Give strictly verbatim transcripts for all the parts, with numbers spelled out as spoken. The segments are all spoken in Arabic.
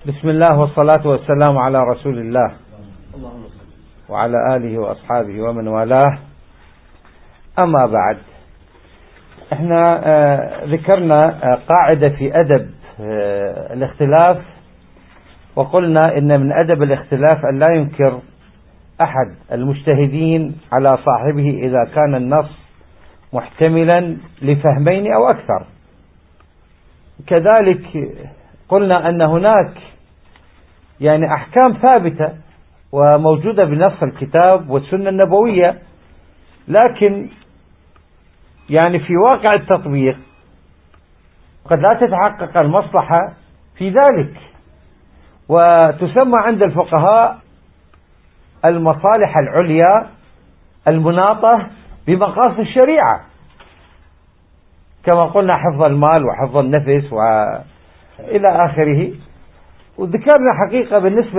بسم الله والصلاة والسلام على رسول الله وعلى آله وأصحابه ومن والاه. أما بعد، احنا آه ذكرنا آه قاعدة في أدب آه الاختلاف، وقلنا إن من أدب الاختلاف أن لا ينكر أحد المجتهدين على صاحبه إذا كان النص محتملا لفهمين أو أكثر. كذلك قلنا أن هناك يعني أحكام ثابتة وموجودة بنص الكتاب والسنة النبوية، لكن يعني في واقع التطبيق قد لا تتحقق المصلحة في ذلك، وتسمى عند الفقهاء المصالح العليا المناطة بمقاصد الشريعة، كما قلنا حفظ المال وحفظ النفس وإلى آخره. وذكرنا حقيقة بالنسبة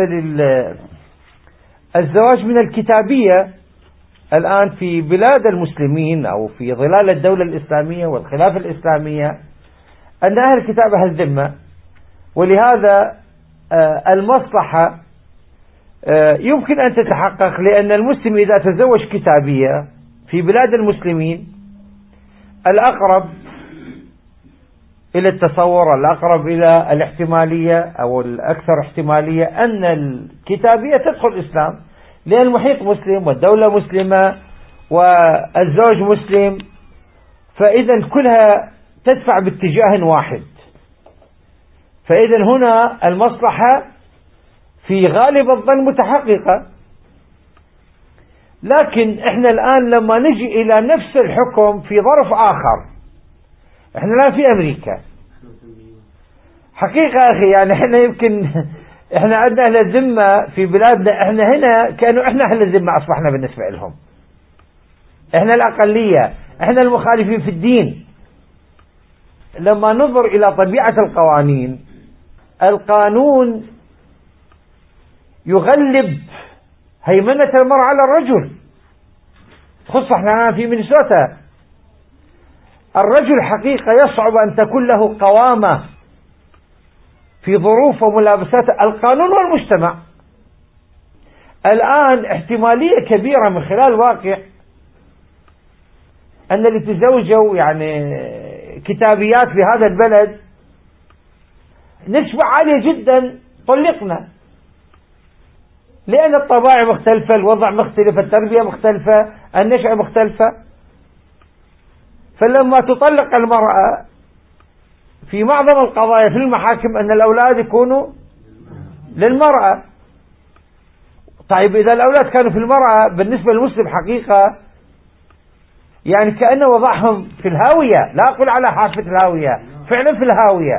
للزواج من الكتابية الآن في بلاد المسلمين أو في ظلال الدولة الإسلامية والخلافة الإسلامية أن أهل الكتاب أهل الذمة، ولهذا المصلحة يمكن أن تتحقق، لأن المسلم إذا تزوج كتابية في بلاد المسلمين الأقرب إلى التصور، الأقرب إلى الاحتمالية أو الأكثر احتمالية أن الكتابية تدخل الإسلام، لأن المحيط مسلم والدولة مسلمة والزوج مسلم، فإذا كلها تدفع باتجاه واحد. فإذا هنا المصلحة في غالب الظن متحققة. لكن احنا الآن لما نجي إلى نفس الحكم في ظرف آخر، احنا الآن في أمريكا حقيقة أخي، يعني احنا يمكن احنا عندنا أهل الذمة في بلادنا، احنا هنا كانوا احنا أهل الذمة أصبحنا بالنسبة لهم، احنا الأقلية، احنا المخالفين في الدين. لما ننظر إلى طبيعة القوانين، القانون يغلب هيمنة المرأة على الرجل، خصوصا احنا في مينيسوتا الرجل حقيقة يصعب أن تكون له قوامة في ظروف وملابسات القانون والمجتمع. الآن احتمالية كبيرة من خلال الواقع أن اللي تزوجوا يعني كتابيات في هذا البلد نسبة عالية جدا طلقنا، لأن الطباع مختلفة، الوضع مختلف، التربية مختلفة، النشأة مختلفة. فلما تطلق المرأة في معظم القضايا في المحاكم أن الأولاد يكونوا للمرأة. طيب إذا الأولاد كانوا في المرأة، بالنسبة للمسلم حقيقة يعني كأنه وضعهم في الهاوية، لا أقول على حافة الهاوية، فعلا في الهاوية.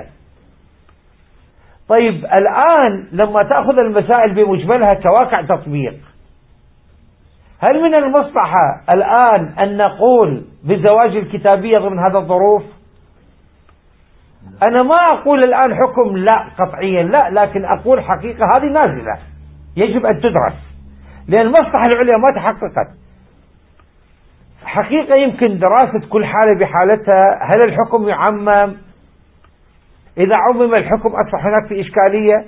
طيب الآن لما تأخذ المسائل بمجملها كواقع تطبيق، هل من المصلحة الآن أن نقول بزواج الكتابية ضمن هذا الظروف؟ أنا ما أقول الآن حكم لا قطعيا لا، لكن أقول حقيقة هذه نازلة يجب أن تدرس، لأن المصلحة العليا ما تحققت. حقيقة يمكن دراسة كل حالة بحالتها، هل الحكم يعمم؟ إذا عمم الحكم أصبح هناك في إشكالية.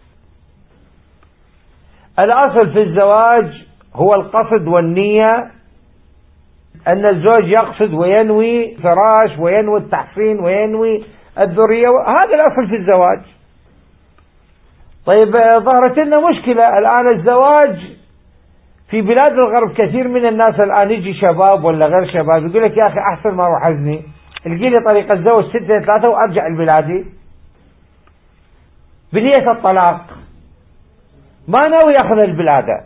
الأصل في الزواج هو القصد والنية، أن الزوج يقصد وينوي فراش وينوي التحصين وينوي الذرية، هذا الأصل في الزواج. طيب ظهرت لنا مشكلة الآن، الزواج في بلاد الغرب كثير من الناس الآن يجي شباب ولا غير شباب يقول لك يا أخي أحسن ما أروح أزني، القي لي طريقة أتزوج ستة ثلاثة وأرجع لبلادي بنية الطلاق، ما ناوي يأخذ البلادة.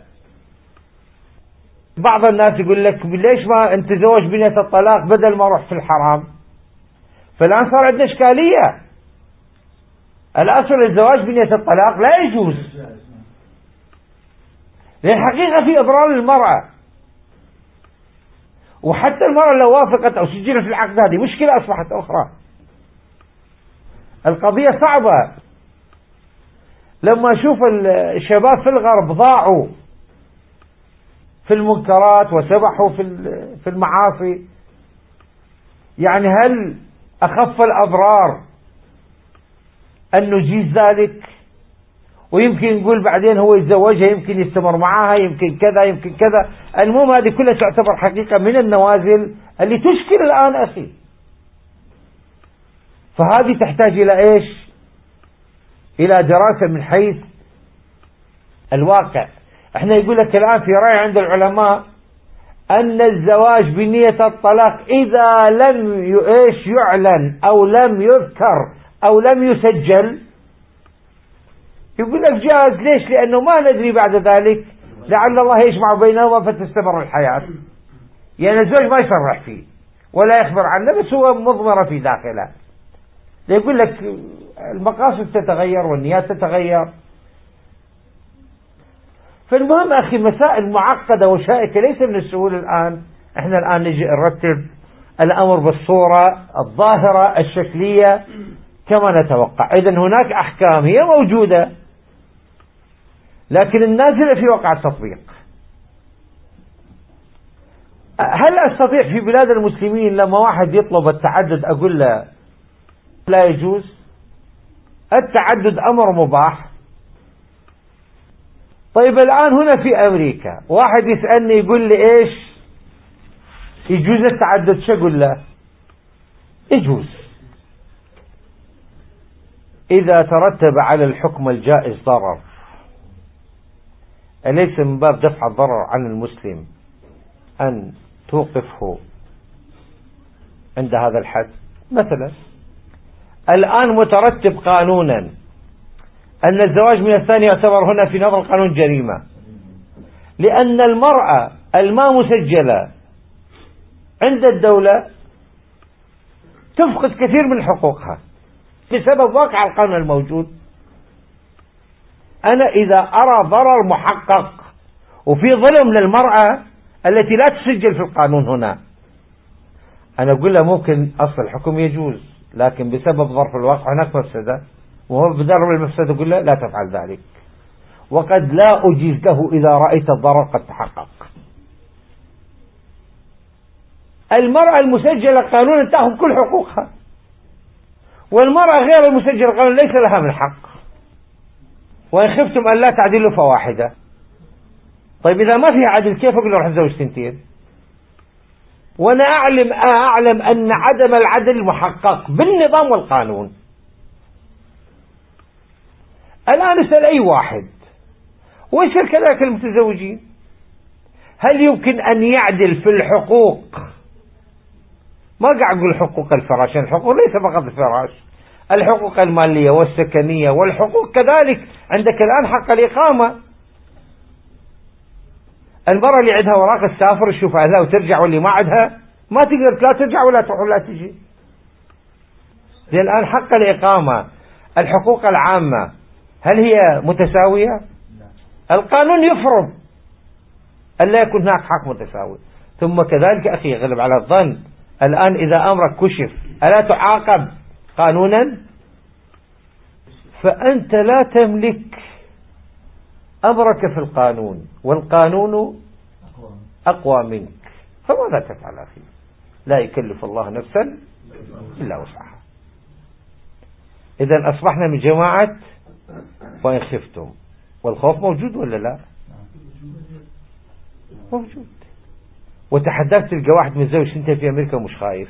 بعض الناس يقول لك ليش ما أنت تزوج بنية الطلاق بدل ما أروح في الحرام؟ فالآن صار عندنا إشكالية. الأصل الزواج بنية الطلاق لا يجوز، لأن حقيقة في إضرار للمرأة، وحتى المرأة لو وافقت أو سجلت في العقد هذه مشكلة أصبحت أخرى. القضية صعبة. لما أشوف الشباب في الغرب ضاعوا في المنكرات وسبحوا في المعاصي، يعني هل أخف الأضرار أن نجيز ذلك؟ ويمكن نقول بعدين هو يتزوجها، يمكن يستمر معها، يمكن كذا يمكن كذا. المهم هذه كلها تعتبر حقيقة من النوازل اللي تشكل الآن أخي. فهذه تحتاج إلى إيش؟ إلى دراسة من حيث الواقع. احنا يقول لك الآن في رأي عند العلماء أن الزواج بنية الطلاق إذا لم إيش يعلن أو لم يذكر أو لم يسجل، يقول لك جاز. ليش؟ لأنه ما ندري بعد ذلك لعل الله يجمع بينهما فتستمر الحياة. يعني الزوج ما يصرح فيه ولا يخبر عنه، بس هو مضمرة في داخله. يقول لك المقاصد تتغير والنيات تتغير. فالمهم أخي مسائل معقدة وشائكة ليس من السهول الآن احنا الآن نجي نرتب الأمر بالصورة الظاهرة الشكلية كما نتوقع. إذا هناك أحكام هي موجودة لكن النازلة في وقع التطبيق. هل أستطيع في بلاد المسلمين لما واحد يطلب التعدد أقول له لا يجوز؟ التعدد أمر مباح. طيب الآن هنا في أمريكا واحد يسألني يقول لي إيش يجوز التعدد؟ شو أقول له؟ يجوز إذا ترتب على الحكم الجائز ضرر، أليس من باب دفع الضرر عن المسلم أن توقفه عند هذا الحد؟ مثلا الآن مترتب قانونا أن الزواج من الثاني يعتبر هنا في نظر القانون جريمة، لأن المرأة الما مسجلة عند الدولة تفقد كثير من حقوقها بسبب واقع القانون الموجود. أنا إذا أرى ضرر محقق وفي ظلم للمرأة التي لا تسجل في القانون هنا، أنا أقول له ممكن أصل الحكم يجوز، لكن بسبب ظرف الواقع هناك مفسدة، وهو بضرب المفسدة يقول له لا تفعل ذلك، وقد لا أجيز له إذا رأيت الضرر قد تحقق. المرأة المسجلة قانونا تأخذ كل حقوقها، والمرأة غير المسجلة قانونا ليس لها من حق. وإن خفتم أن لا تعدلوا فواحدة. طيب إذا ما فيها عدل كيف أقول له روح اتزوج سنتين؟ وأنا أعلم أعلم أن عدم العدل محقق بالنظام والقانون. الآن اسأل أي واحد ويسأل كذلك المتزوجين هل يمكن أن يعدل في الحقوق؟ ما قاعد أقول حقوق الفراش، الحقوق ليس فقط الفراش، الحقوق المالية والسكنية والحقوق كذلك. عندك الآن حق الإقامة، المرأة اللي عندها وراق السافر تشوف أهلها وترجع، واللي ما عندها ما تقدر لا ترجع ولا تروح ولا تجي. زين الآن حق الإقامة، الحقوق العامة هل هي متساوية؟ القانون يفرض أن لا يكون هناك حق متساوي. ثم كذلك أخي يغلب على الظن الآن إذا أمرك كشف ألا تعاقب قانونا؟ فأنت لا تملك أمرك في القانون، والقانون أقوى منك، فماذا تفعل أخي؟ لا يكلف الله نفسا إلا وسعها. إذن أصبحنا من جماعة وإن خفتم، والخوف موجود ولا لا؟ موجود. وتحدثت تلقى واحد متزوج انت في أمريكا ومش خايف.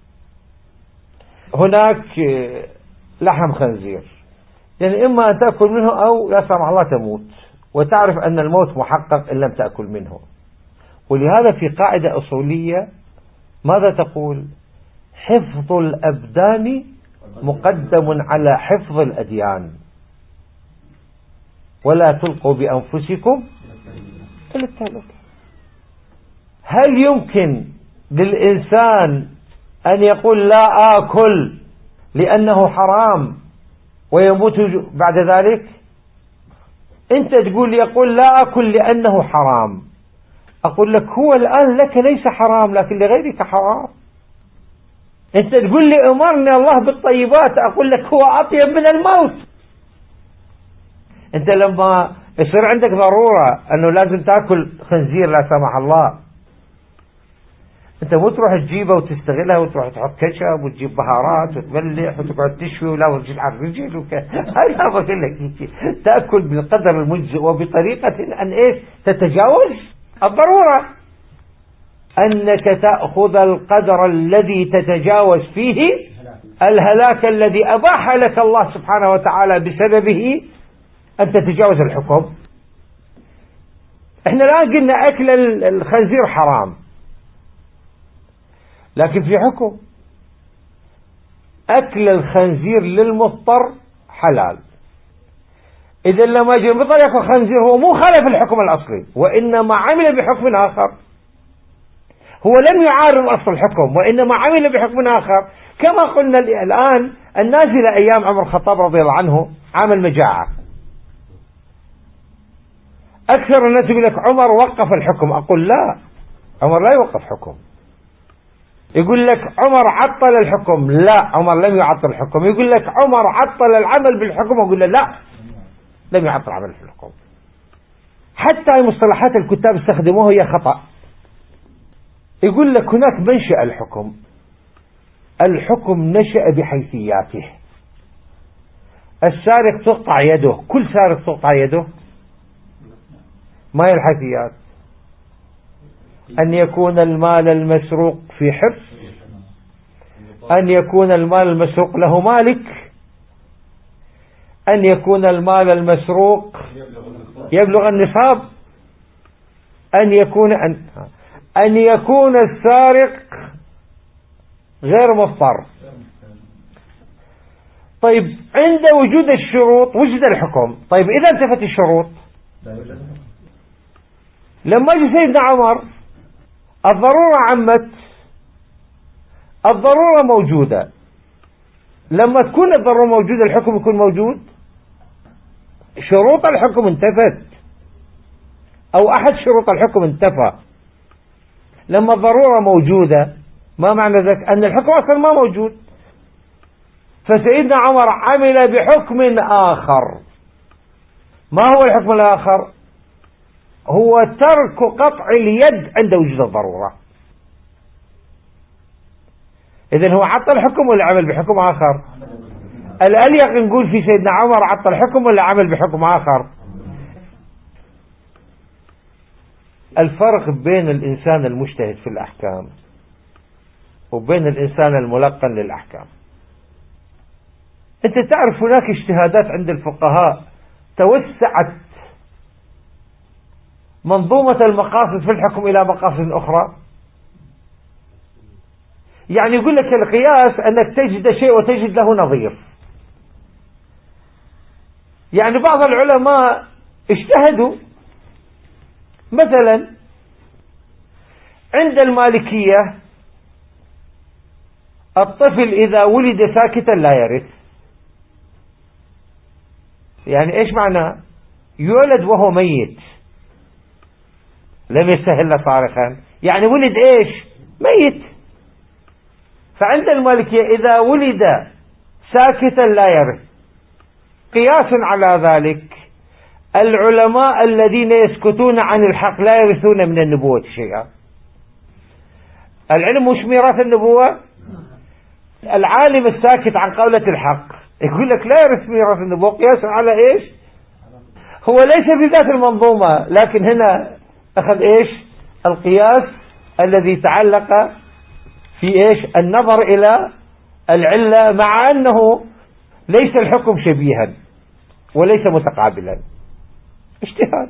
هناك لحم خنزير، يعني إما أن تأكل منه أو لا سمح الله تموت، وتعرف أن الموت محقق إن لم تأكل منه. ولهذا في قاعدة أصولية ماذا تقول؟ حفظ الأبدان مقدم على حفظ الأديان، ولا تلقوا بأنفسكم إلى التهلكة. هل يمكن للإنسان أن يقول لا آكل لأنه حرام ويموت بعد ذلك؟ أنت تقول يقول لا أكل لأنه حرام، أقول لك هو الآن لك ليس حرام لكن لغيرك حرام. أنت تقول لي أمرني الله بالطيبات، أقول لك هو أطيب من الموت. أنت لما يصير عندك ضرورة أنه لازم تأكل خنزير لا سمح الله، أنت مو تروح تجيبها وتستغلها وتروح تحط كشب وتجيب بهارات وتملح وتقعد تشوي ولا رجل على الرجل وك... أنا بقول لك تأكل بالقدر المجزئ وبطريقة أن إيش تتجاوز الضرورة، أنك تأخذ القدر الذي تتجاوز فيه الهلاك الذي أباح لك الله سبحانه وتعالى بسببه أن تتجاوز الحكم. احنا الآن قلنا أكل الخنزير حرام، لكن في حكم أكل الخنزير للمضطر حلال. إذا لما يجي المضطر يأكل خنزير هو مو خالف الحكم الأصلي، وإنما عمل بحكم آخر. هو لم يعارض أصل الحكم وإنما عمل بحكم آخر. كما قلنا الآن النازلة أيام عمر الخطاب رضي الله عنه عام المجاعة، أكثر الناس يقول لك عمر وقف الحكم. أقول لا، عمر لا يوقف حكم. يقول لك عمر عطل الحكم، لا، عمر لم يعطل الحكم. يقول لك عمر عطل العمل بالحكم، أقول له لا، لم يعطل العمل بالحكم. حتى مصطلحات الكتاب استخدموها هي خطأ. يقول لك هناك منشأ الحكم، الحكم نشأ بحيثياته. السارق تقطع يده، كل سارق تقطع يده، ما هي الحيثيات؟ أن يكون المال المسروق في حرص، أن يكون المال المسروق له مالك، أن يكون المال المسروق يبلغ النصاب، أن يكون أن, أن يكون السارق غير مضطر. طيب عند وجود الشروط وجد الحكم. طيب إذا انتفت الشروط، لما جاء سيدنا عمر الضرورة عمت، الضرورة موجودة. لما تكون الضرورة موجودة الحكم يكون موجود. شروط الحكم انتفت أو أحد شروط الحكم انتفى. لما الضرورة موجودة ما معنى ذلك؟ أن الحكم أصلا ما موجود. فسيدنا عمر عمل بحكم آخر. ما هو الحكم الآخر؟ هو ترك قطع اليد عند وجود الضرورة. إذن هو عطل حكم ولا عمل بحكم آخر؟ الأليق نقول في سيدنا عمر عطل حكم ولا عمل بحكم آخر؟ الفرق بين الإنسان المجتهد في الأحكام وبين الإنسان الملقن للأحكام. أنت تعرف هناك اجتهادات عند الفقهاء توسعت منظومة المقاصد في الحكم إلى مقاصد أخرى. يعني يقول لك القياس أنك تجد شيء وتجد له نظير. يعني بعض العلماء اجتهدوا، مثلا عند المالكية الطفل إذا ولد ساكتا لا يرث. يعني إيش معنى؟ يولد وهو ميت، لم يستهل صارخا، يعني ولد إيش؟ ميت. فعند المالكية إذا ولد ساكتا لا يرث. قياس على ذلك العلماء الذين يسكتون عن الحق لا يرثون من النبوة شيئا. العلم مش ميراث النبوة. العالم الساكت عن قولة الحق يقول لك لا يرث ميراث النبوة. قياس على إيش؟ هو ليس بذات المنظومة، لكن هنا أخذ إيش؟ القياس الذي تعلق في إيش؟ النظر إلى العلة، مع أنه ليس الحكم شبيها وليس متقابلا. اجتهاد.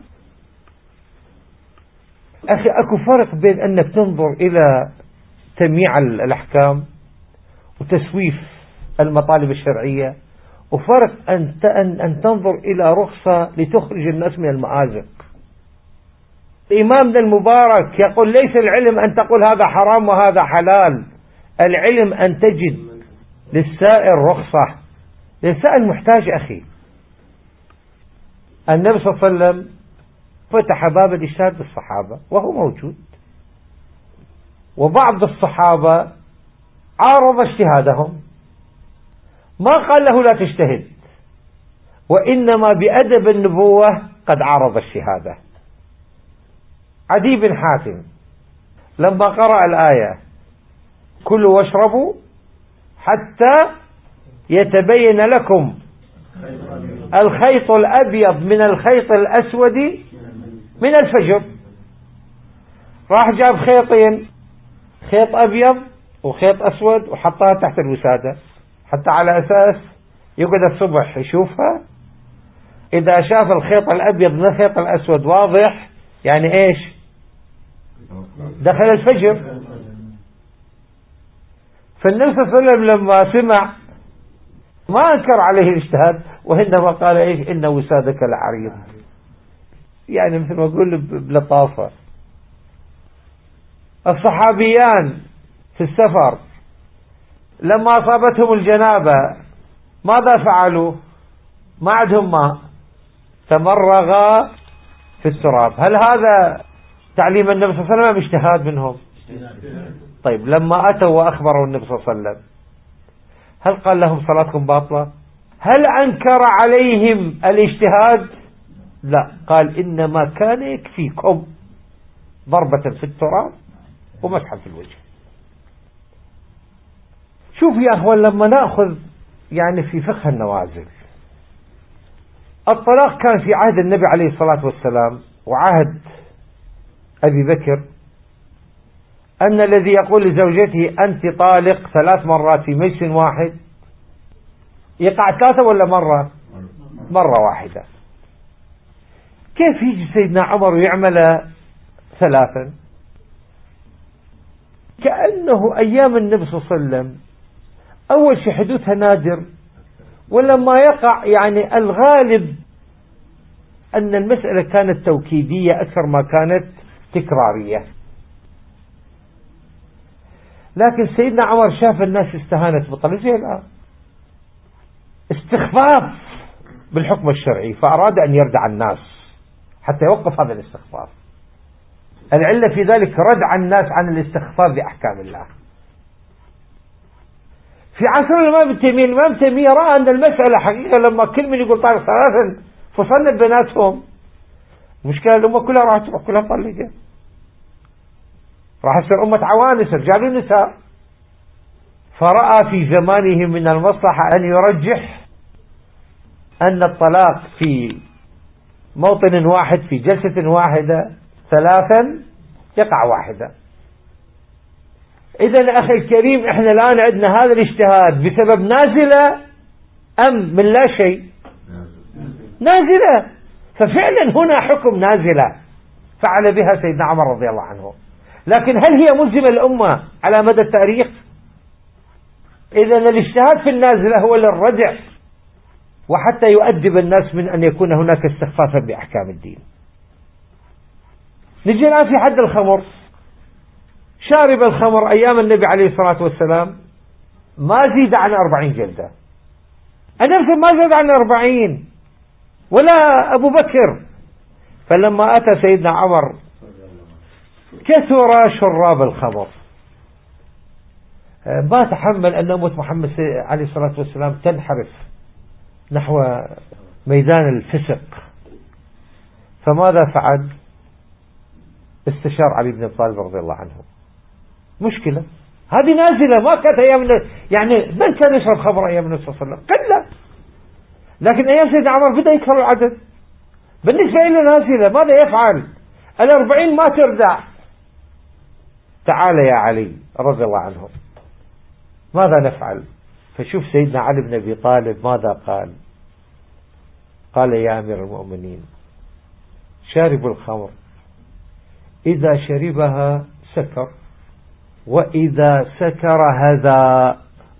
أخي أكو فرق بين أنك تنظر إلى تمييع الأحكام وتسويف المطالب الشرعية، وفرق أن أن تنظر إلى رخصة لتخرج الناس من المآزق. إمامنا المبارك يقول ليس العلم أن تقول هذا حرام وهذا حلال، العلم أن تجد للسائل رخصة. للسائل محتاج أخي. النبي صلى الله عليه وسلم فتح باب الاجتهاد بالصحابة وهو موجود، وبعض الصحابة عارض اجتهادهم، ما قال له لا تجتهد، وإنما بأدب النبوة قد عارض الشهادة. عدي بن حاتم لما قرأ الآية كلوا واشربوا حتى يتبين لكم الخيط الأبيض من الخيط الأسود من الفجر، راح جاب خيطين، خيط أبيض وخيط أسود، وحطها تحت الوسادة حتى على أساس يقعد الصبح يشوفها. إذا شاف الخيط الأبيض من الخيط الأسود واضح، يعني إيش؟ دخل الفجر. فالنبي صلى الله عليه وسلم لما سمع ما أنكر عليه الاجتهاد، وإنما قال إيش؟ إن وسادك لعريض، يعني مثل ما أقول بلطافة. الصحابيان في السفر لما أصابتهم الجنابة ماذا فعلوا؟ ما عندهم ماء، تمرغا في التراب. هل هذا تعليم النبي صلى الله عليه وسلم اجتهاد منهم؟ طيب لما أتوا وأخبروا النبي صلى الله عليه وسلم هل قال لهم صلاتكم باطلة؟ هل أنكر عليهم الاجتهاد؟ لا، قال إنما كان يكفيكم ضربة في التراب ومسحا في الوجه. شوف يا أخوان، لما نأخذ يعني في فقه النوازل، الطلاق كان في عهد النبي عليه الصلاة والسلام وعهد أبي بكر، أن الذي يقول لزوجته أنت طالق ثلاث مرات في مجلس واحد يقع ثلاثة ولا مرة؟ مرة واحدة. كيف يجي سيدنا عمر ويعمل ثلاثا؟ كأنه أيام النبي صلى الله عليه وسلم أول شيء حدوثها نادر، ولما يقع يعني الغالب أن المسألة كانت توكيدية أكثر ما كانت تكرارية. لكن سيدنا عمر شاف الناس استهانت بطلب زي الآن استخفاف بالحكم الشرعي، فأراد أن يردع الناس حتى يوقف هذا الاستخفاف. العلة في ذلك ردع الناس عن الاستخفاف بأحكام الله. في عصر الإمام ابن تيمية، الإمام ابن تيمية رأى أن المسألة حقيقة لما كل من يقول طالق ثلاثا فصلنا بناتهم، المشكلة الأمة كلها راح تروح كلها طلقة، راح يصير أمة عوانس رجال ونساء. فرأى في زمانه من المصلحة أن يرجح أن الطلاق في موطن واحد في جلسة واحدة ثلاثا يقع واحدة. إذن أخي الكريم، إحنا الآن عندنا هذا الاجتهاد بسبب نازلة أم من لا شيء؟ نازلة. ففعلا هنا حكم نازلة فعل بها سيدنا عمر رضي الله عنه، لكن هل هي ملزمة الأمة على مدى التاريخ؟ إذن الاجتهاد في النازلة هو للردع وحتى يؤدب الناس من أن يكون هناك استخفافا بأحكام الدين. نجي الآن في حد الخمر. شارب الخمر أيام النبي عليه الصلاة والسلام ما زيد عن أربعين جلدة، النبي ما زيد عن أربعين ولا أبو بكر. فلما أتى سيدنا عمر كثر شراب الخمر، ما تحمل أن أمة محمد عليه الصلاة والسلام تنحرف نحو ميدان الفسق، فماذا فعل؟ استشار علي بن أبي طالب رضي الله عنه. مشكلة هذه نازلة، ما كانت أيام يعني من كان يشرب خمر أيام النبي صلى الله عليه وسلم؟ قلة، لكن أيام سيدنا عمر بدأ يكثر العدد. بالنسبة إلى نازلة ماذا يفعل؟ الأربعين ما تردع. تعال يا علي رضي الله عنه، ماذا نفعل؟ فشوف سيدنا علي بن أبي طالب ماذا قال. قال يا أمير المؤمنين، شارب الخمر إذا شربها سكر، وإذا سكر هذا،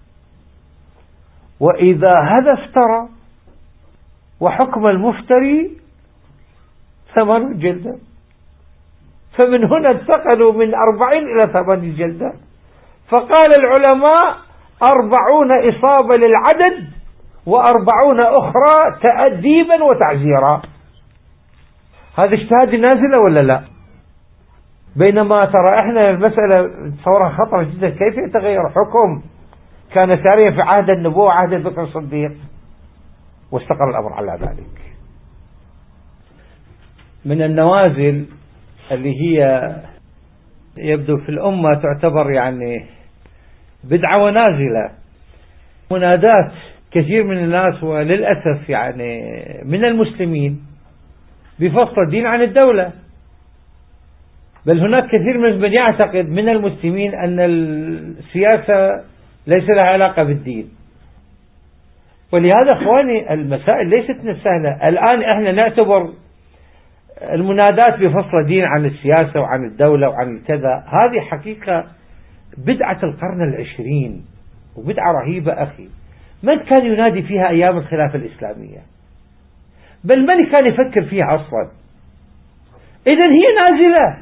وإذا هذا افترى، وحكم المفتري ثمن جلدة. فمن هنا انتقلوا من أربعين إلى ثمان جلدة. فقال العلماء أربعون إصابة للعدد وأربعون أخرى تأديبا وتعزيرا. هذا اجتهاد نازلة ولا لا؟ بينما ترى احنا المسألة تصورها خطر جدا. كيف يتغير حكم كان ساريا في عهد النبوة عهد بكر الصديق واستقر الأمر على ذلك؟ من النوازل اللي هي يبدو في الأمة تعتبر يعني بدعة ونازلة، منادات كثير من الناس وللأسف يعني من المسلمين بفصل الدين عن الدولة، بل هناك كثير من من يعتقد من المسلمين أن السياسة ليس لها علاقة بالدين. ولهذا أخواني المسائل ليست سهلة. الآن احنا نعتبر المنادات بفصل الدين عن السياسة وعن الدولة وعن كذا، هذه حقيقة بدعة القرن العشرين وبدعة رهيبة أخي. من كان ينادي فيها أيام الخلافة الإسلامية؟ بل من كان يفكر فيها أصلا؟ إذن هي نازلة.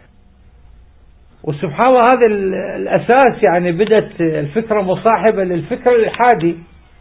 وسبحان الله هذا الأساس يعني بدأت الفكرة مصاحبة للفكرة الإلحادي.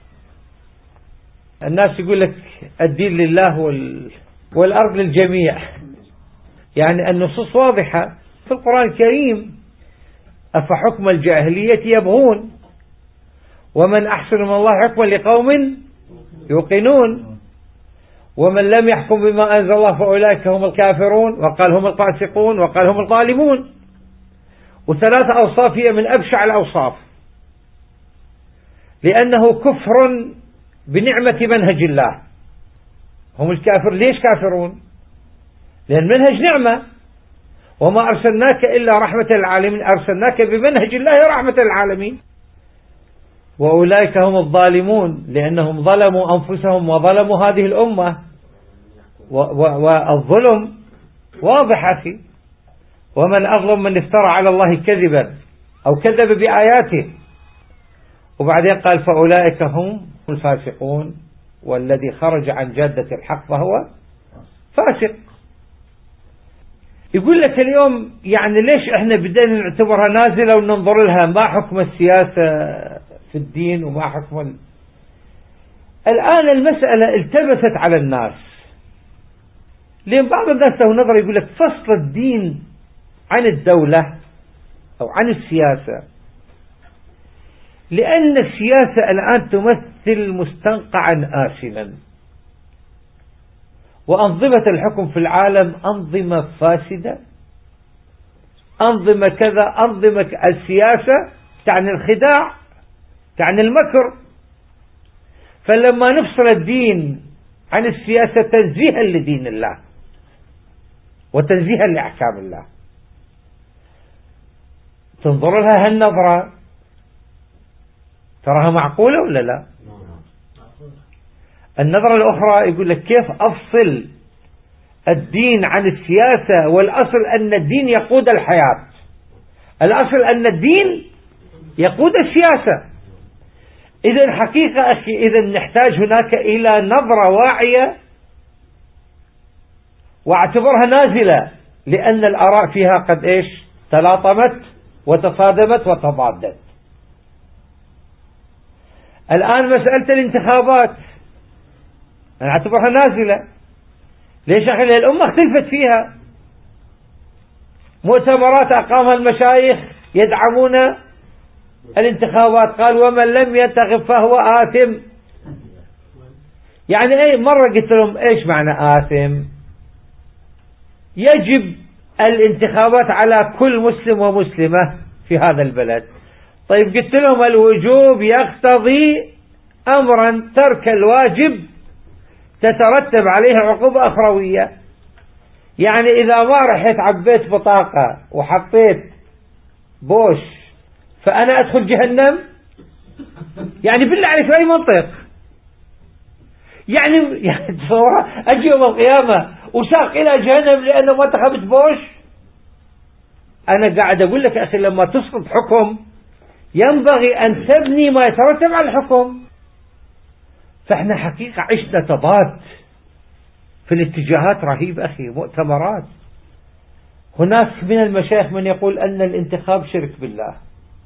الناس يقول لك الدين لله وال... والأرض للجميع، يعني النصوص واضحة في القرآن الكريم: أفحكم الجاهلية يبغون ومن أحسن من الله حكما لقوم يوقنون ومن لم يحكم بما أنزل الله فأولئك هم الكافرون، وقال هم الفاسقون، وقال هم الظالمون. وثلاثة أوصاف هي من أبشع الأوصاف، لأنه كفر بنعمة منهج الله. هم الكافر ليش كافرون؟ لأن منهج نعمة، وما أرسلناك إلا رحمة للعالمين، أرسلناك بمنهج الله رحمة للعالمين. وأولئك هم الظالمون لأنهم ظلموا أنفسهم وظلموا هذه الأمة. والظلم واضح أخي: ومن أظلم من افترى على الله كذبا أو كذب بآياته. وبعدين قال فأولئك هم الفاسقون، والذي خرج عن جادة الحق فهو فاسق. يقول لك اليوم يعني ليش احنا بدنا نعتبرها نازلة وننظر لها ما حكم السياسة في الدين وما حكم ال... الآن المسألة التبست على الناس، لأن بعض الناس له نظر يقول لك فصل الدين عن الدولة أو عن السياسة، لأن السياسة الآن تمثل مستنقعا آسنا، وأنظمة الحكم في العالم أنظمة فاسدة، أنظمة كذا، أنظمة السياسة تعني الخداع، تعني المكر. فلما نفصل الدين عن السياسة تنزيها لدين الله وتنزيها لأحكام الله، تنظر لها هالنظرة تراها معقولة ولا لا؟ النظرة الأخرى يقول لك كيف أفصل الدين عن السياسة، والأصل أن الدين يقود الحياة، الأصل أن الدين يقود السياسة. إذن حقيقة أخي إذن نحتاج هناك إلى نظرة واعية واعتبرها نازلة، لأن الآراء فيها قد إيش تلاطمت وتصادمت وتضادت. الآن مسألة الانتخابات أنا أعتبرها نازلة. ليش أخي؟ الأمة اختلفت فيها. مؤتمرات أقامها المشايخ يدعمون الانتخابات، قال ومن لم ينتخب فهو آثم. يعني أي مرة قلت لهم إيش معنى آثم؟ يجب الانتخابات على كل مسلم ومسلمة في هذا البلد. طيب قلت لهم الوجوب يقتضي أمرا، ترك الواجب تترتب عليه عقوبة أخروية. يعني إذا ما رحت عبيت بطاقة وحطيت بوش فأنا أدخل جهنم؟ يعني بالله عليك في أي منطق؟ يعني يعني تصور أجي يوم القيامة وساق إلى جهنم لأنه ما انتخبت بوش؟ أنا قاعد أقول لك أخي لما تسقط حكم ينبغي أن تبني ما يترتب على الحكم. فإحنا حقيقة عشنا تضاد في الاتجاهات رهيب أخي. مؤتمرات هناك من المشايخ من يقول أن الانتخاب شرك بالله،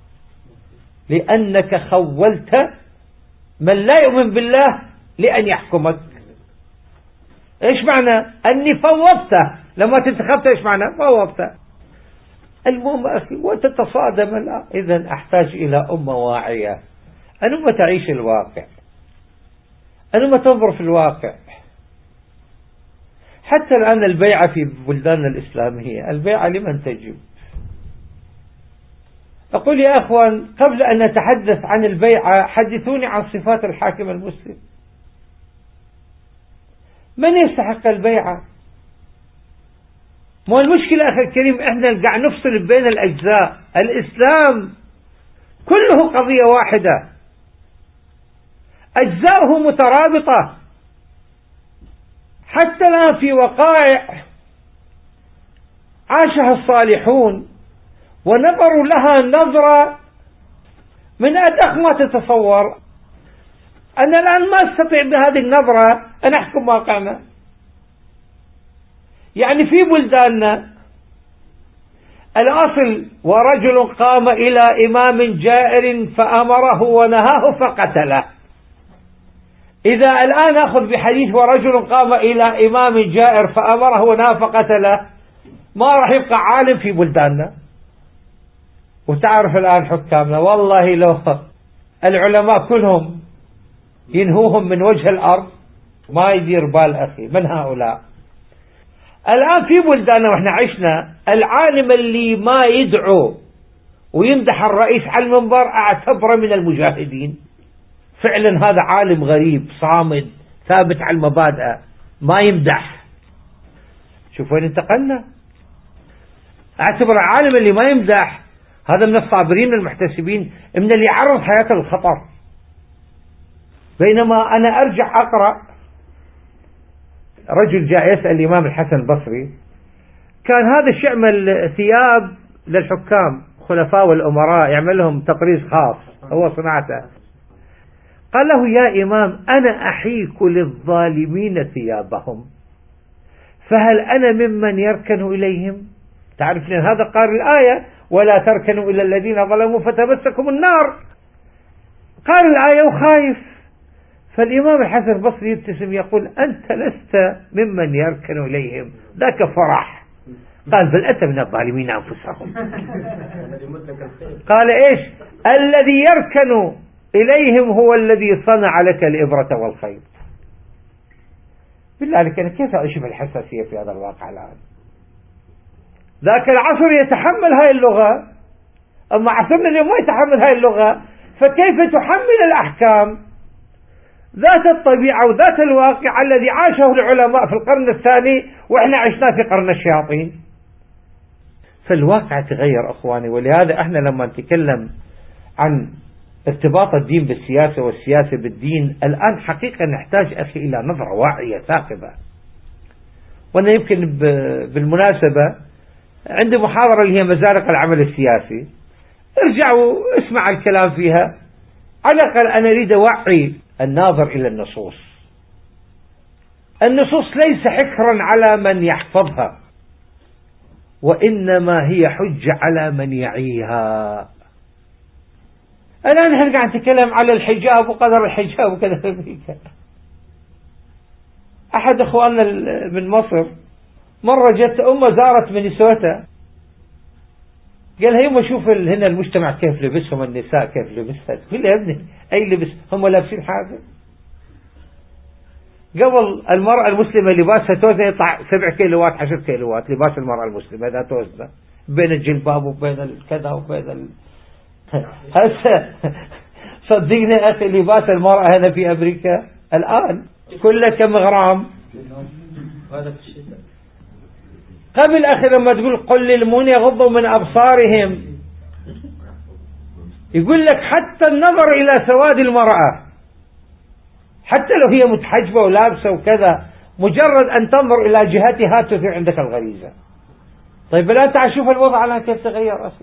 لأنك خولت من لا يؤمن بالله لأن يحكمك. إيش معنى أني فوضته لما تنتخبت؟ إيش معنى فوضته؟ المهم أخي وتتصادم الآن. إذن أحتاج إلى أمة واعية، أمة تعيش الواقع، أمة تنظر في الواقع. حتى الآن البيعة في بلدان الإسلامية، البيعة لمن تجب؟ أقول يا أخوان، قبل أن نتحدث عن البيعة حدثوني عن صفات الحاكم المسلم. من يستحق البيعة؟ مو المشكلة أخي الكريم إحنا قاعد نفصل بين الأجزاء. الإسلام كله قضية واحدة، أجزاؤه مترابطة. حتى الآن في وقائع عاشها الصالحون ونظروا لها نظرة من أدق ما تتصور. أنا الآن ما أستطيع بهذه النظرة أن أحكم واقعنا. يعني في بلداننا الأصل ورجل قام إلى إمام جائر فأمره ونهاه فقتله. إذا الآن أخذ بحديث ورجل قام إلى إمام جائر فأمره ونهاه فقتله، ما راح يبقى عالم في بلداننا. وتعرف الآن حكامنا والله لو العلماء كلهم ينهوهم من وجه الأرض ما يدير بال أخي من هؤلاء. الآن في بلداننا وإحنا عشنا العالم اللي ما يدعو ويمدح الرئيس على المنبر أعتبره من المجاهدين. فعلا هذا عالم غريب صامد ثابت على المبادئ ما يمدح. شوف وين انتقلنا. أعتبر العالم اللي ما يمدح هذا من الصابرين المحتسبين، من اللي يعرض حياته للخطر. بينما أنا أرجع أقرأ رجل جاء يسأل الإمام الحسن البصري، كان هذا الشعمل ثياب للحكام خلفاء والأمراء يعمل لهم تطريز خاص هو صناعته. قال له يا إمام أنا أحيك للظالمين ثيابهم فهل أنا ممن يركن إليهم؟ تعرف لأن هذا قال الآية ولا تركنوا إلى الذين ظلموا فتمسكم النار. قال الآية وخايف. فالإمام الحسن البصري يبتسم يقول أنت لست ممن يركن إليهم ذاك فرح. قال بل أنت من الظالمين أنفسهم. قال إيش الذي يركن إليهم هو الذي صنع لك الإبرة والخيط. بالله عليك أنا كيف أعيش بالحساسية في هذا الواقع الآن؟ ذاك العصر يتحمل هاي اللغة، أما عصرنا اليوم ما يتحمل هاي اللغة. فكيف تحمل الأحكام ذات الطبيعة وذات الواقع الذي عاشه العلماء في القرن الثاني وإحنا عشنا في قرن الشياطين؟ فالواقع تغير أخواني. ولهذا إحنا لما نتكلم عن ارتباط الدين بالسياسة والسياسة بالدين الآن حقيقة نحتاج أخي إلى نظرة واعية ثاقبة. وأنا يمكن بالمناسبة عندي محاضرة اللي هي مزارق العمل السياسي، ارجعوا اسمع الكلام فيها. على الأقل أنا أريد أوعي الناظر إلى النصوص. النصوص ليس حكرا على من يحفظها وإنما هي حجة على من يعيها. الآن نحن قاعد نتكلم على الحجاب وقدر الحجاب وكذا في أمريكا. أحد أخواننا من مصر مرة جت أمه زارت مينيسوتا، قال هي ما شوف هنا المجتمع كيف لبسهم النساء كيف لبسها. تقول يا ابني أي لبس هم لابسين حاجة؟ قبل المرأة المسلمة لباسها توزن يطلع سبع كيلوات عشر كيلوات لباس المرأة المسلمة إذا توزن بين الجلباب وبين الكذا وبين ال... هسه صدقني أخي لباس المرأة هنا في أمريكا الآن كله كم غرام. قبل أخي لما تقول قل للمؤمنين يغضوا من أبصارهم يقول لك حتى النظر إلى سواد المرأة حتى لو هي متحجبة ولابسة وكذا مجرد أن تنظر إلى جهتها تثير عندك الغريزة. طيب الآن تعال شوف الوضع الآن كيف تغير أصلا.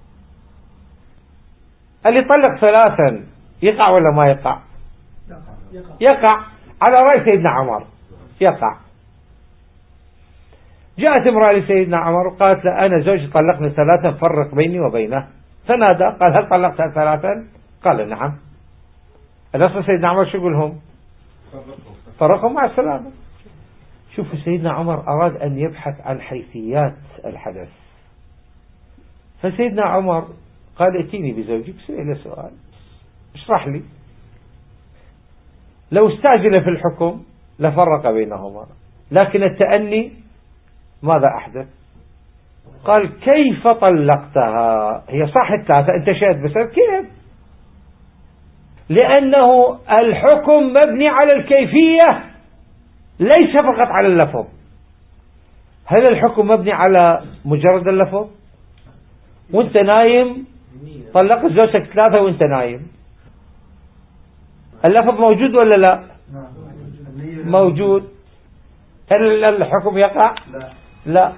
اللي يطلق ثلاثا يقع ولا ما يقع؟ يقع على رأي سيدنا عمر يقع. جاءت امرأة لسيدنا عمر وقالت له أنا زوجي طلقني ثلاثا فرق بيني وبينه. فنادى قال هل طلقتها ثلاثا؟ قال نعم. الأصل سيدنا عمر شو يقولهم؟ فرقهم مع السلامة. شوفوا سيدنا عمر أراد أن يبحث عن حيثيات الحدث. فسيدنا عمر قال ائتيني بزوجك سئل سؤال اشرح لي. لو استعجل في الحكم لفرق بينهما، لكن التأني ماذا أحدث؟ قال كيف طلقتها؟ هي صح الثلاثة انت شهد بس كيف؟ لأنه الحكم مبني على الكيفية ليس فقط على اللفظ. هل الحكم مبني على مجرد اللفظ؟ وانت نايم طلقت زوجتك ثلاثة وانت نايم، اللفظ موجود ولا لا؟ موجود. هل الحكم يقع؟ لا.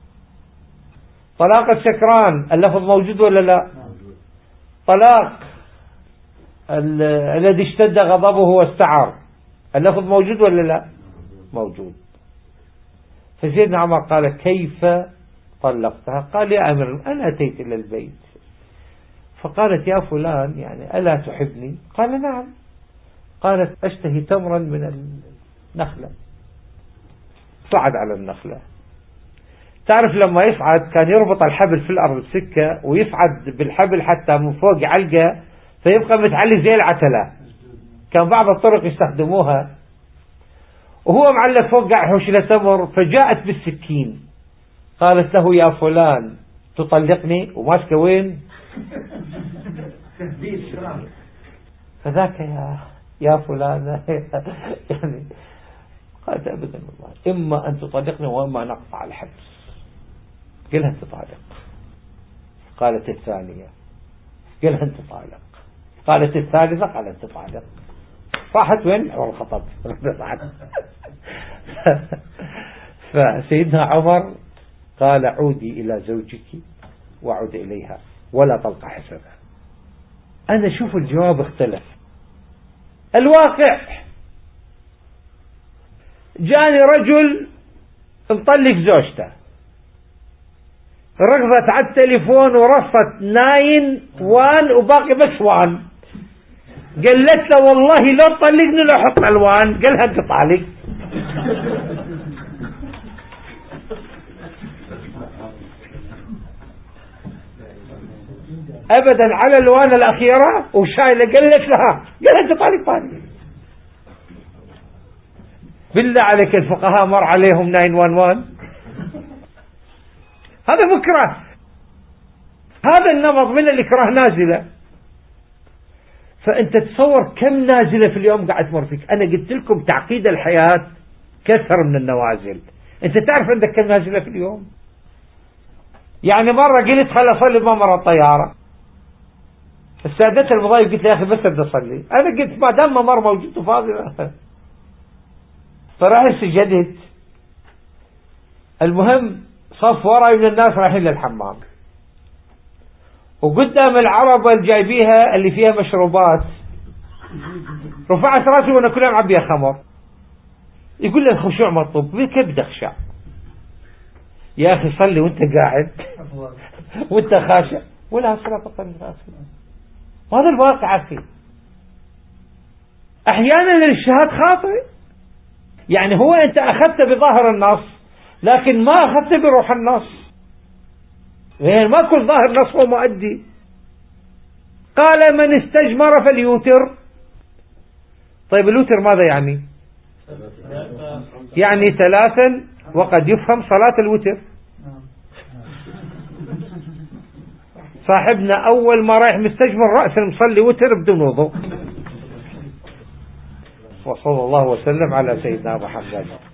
طلاق السكران اللفظ موجود ولا لا؟ طلاق الذي اشتد غضبه واستعار اللفظ موجود ولا لا؟ موجود. فسيدنا عمر قال كيف طلقتها؟ قال يا أمير أنا أتيت إلى البيت فقالت يا فلان يعني ألا تحبني؟ قال نعم. قالت أشتهي تمرا من النخلة. صعد على النخلة. تعرف لما يصعد كان يربط الحبل في الأرض بسكة ويصعد بالحبل حتى من فوق علقة فيبقى متعلق زي العتلة. كان بعض الطرق يستخدموها. وهو معلق فوق قاعد يحوش له تمر فجاءت بالسكين قالت له يا فلان تطلقني وماسكه وين؟ فذاك يا يا فلان يعني قالت أبدا والله إما أن تطلقني وإما نقطع الحبس. قلها أنت طالق. قالت الثانية. قلها أنت طالق. قالت الثالثة. قالت أنت طالق. راحت وين؟ والخطب. فسيدنا عمر قال عودي إلى زوجك وعود إليها ولا طلق حسبها. أنا شوف الجواب اختلف. الواقع جاني رجل مطلق زوجته ركضت على التليفون ورصت ناين وان وباقي بس وان. قالت له والله لو طلقني لو حط الوان. قالها انت طالق. ابدا على الوان الاخيرة وشايلة. قالت لها قالها انت طالق طالق. بالله عليك الفقهاء مر عليهم ناين وان وان؟ هذا مكره. هذا النمط من الإكراه نازلة. فأنت تصور كم نازلة في اليوم قاعد تمر فيك. أنا قلت لكم تعقيد الحياة كثر من النوازل. أنت تعرف عندك كم نازلة في اليوم؟ يعني مرة قلت خل أصلي ما مرة الطيارة السادة المضايق قلت لي يا أخي بس بدي أصلي. أنا قلت ما دام ممر موجود وفاضي فرحت سجدت. المهم صف وراي من الناس رايحين للحمام وقدام العربة اللي جايبيها اللي فيها مشروبات رفعت راسي وانا كلها معبيها خمر. يقول لي الخشوع مطلوب. كيف بدي اخشع يا اخي؟ صلي وانت قاعد وانت خاشع ولا صلاة تطلع راسي. وهذا الواقع اخي. احيانا الاجتهاد خاطئ. يعني هو انت اخذت بظاهر النص لكن ما أخذت بروح النص. يعني ما كل ظاهر النص هو مؤدي. قال من استجمر فليوتر. طيب الوتر ماذا يعني؟ يعني ثلاثا وقد يفهم صلاة الوتر. صاحبنا أول ما رايح مستجمر رأسا مصلي وتر بدون وضوء. وصلى الله وسلم على سيدنا محمد.